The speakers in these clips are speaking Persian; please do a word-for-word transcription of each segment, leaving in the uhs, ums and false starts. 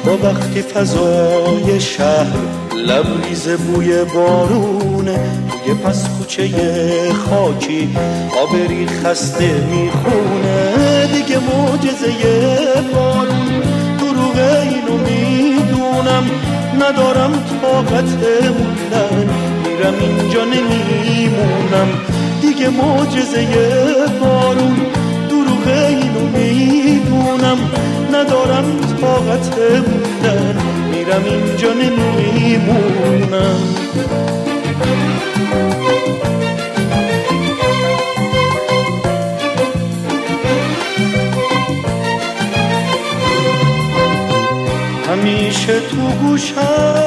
وقتی فضای شهر لبریز بوی بارونه، توی پس کوچه خاکی آبری خسته میخونه. دیگه معجزه بارون دروغه اینو میدونم، ندارم طاقت موندن، میرم اینجا نمیمونم. دیگه معجزه بارون دروغه اینو میدونم، ندارم طاقت موندن، میرم اینجا نمیمونم. همیشه تو گوشم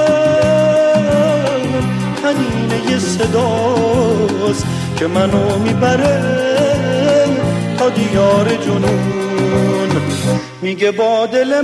طنینه یه صداست که منو میبره تا دیار جنون. میگه با دل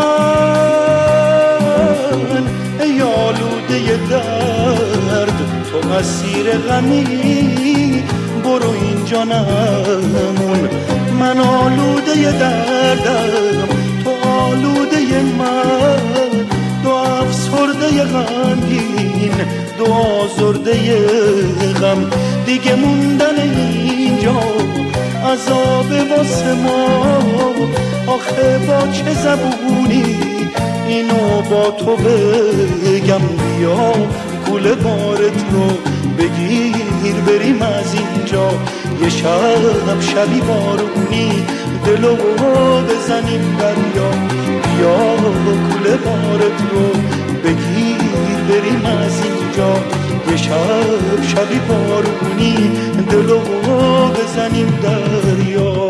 من ای آلوده درد، تو اسیر غمی برو اینجا نمون. من آلوده دردم، تو آلوده من، دو افسرده غمگین، دو آزرده غم. دیگه موندن اینجا عذاب واسه ما، آخه با چه زبونی اینو با تو بگم؟ بیا کوله بارت رو بگیر بریم از اینجا، یه شب شبی بارونی دلو بزنیم دریا. بیا کوله بارت رو بگیر بریم از اینجا، یه شب شبی بارونی دلو بزنیم دریا.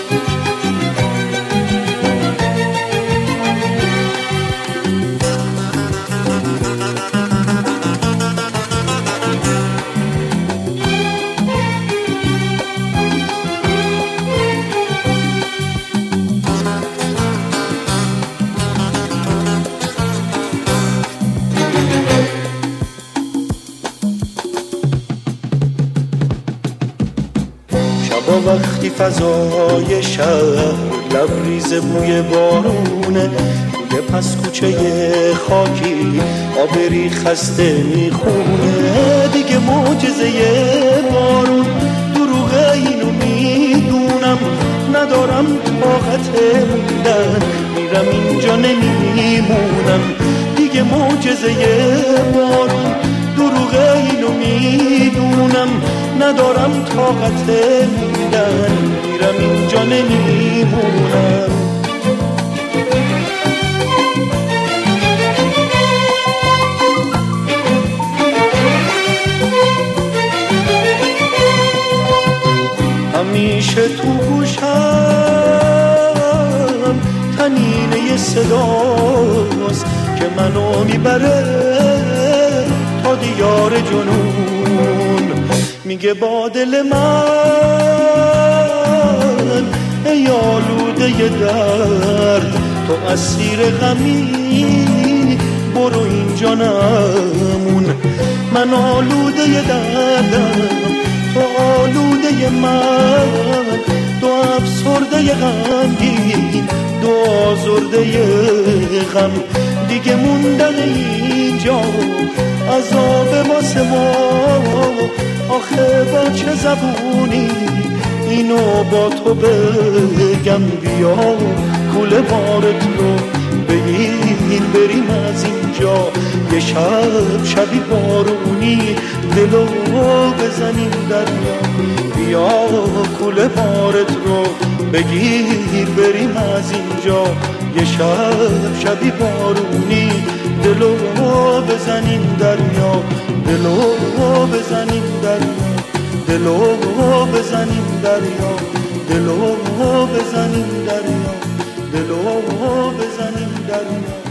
با وقتی فضای شهر لبریز بوی بارونه، توی پس کوچه خاکی آبری خسته میخونه. دیگه معجزه بارون دروغه اینو میدونم، ندارم طاقت موندن، میرم اینجا نمیمونم. دیگه معجزه بارون دروغه اینو میدونم، ندارم طاقت موندن، میرم اینجا نمیمونم. همیشه تو گوشم طنینه یه صداست که منو میبره تا دیار جنون. میگه با دل من ای آلوده درد، تو اسیر غمی برو اینجا نمون. من آلوده دردم، تو آلوده من، دو افسرده غمگین، دو آزرده غم. دیگه موندن اینجا عذاب واسه ما، آخه با چه زبونی اینو با تو بگم؟ بیا کوله بارت رو بگیر بریم از اینجا، یه شب شبی بارونی دلو بزنیم دریا. بیا کوله بارت رو بگیر بریم از اینجا، یه شب شبی بارونی دلو بزنیم دریا. دلو بزنیم دریا، دلو بزنیم دریا، دلو بزنیم دریا، دلو بزنیم دریا.